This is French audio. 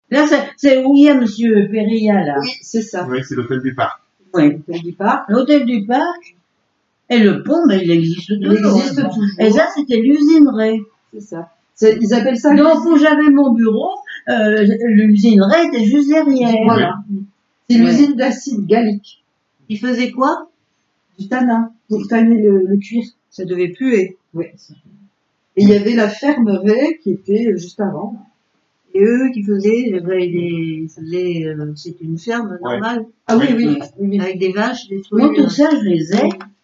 Là, c'est où il y a Monsieur Péria, là. Oui, c'est ça. Oui, c'est l'hôtel du parc. Oui. L'hôtel du parc. L'hôtel du parc. Et le pont, ben, il existe toujours. Il existe toujours. Et ça, c'était l'usinerie. C'est ça. Ils appellent ça. Donc, où j'avais mon bureau, l'usinerie était juste derrière. Voilà. C'est l'usine d'acide gallique. Il faisait quoi? Du tanin, pour tanner le cuir. Ça devait puer. Oui. Et il y avait la fermeraie qui était juste avant. Et eux qui faisaient, c'était une ferme normale. Ah oui. Avec des vaches, des trucs. Moi, tout ça, je les ai.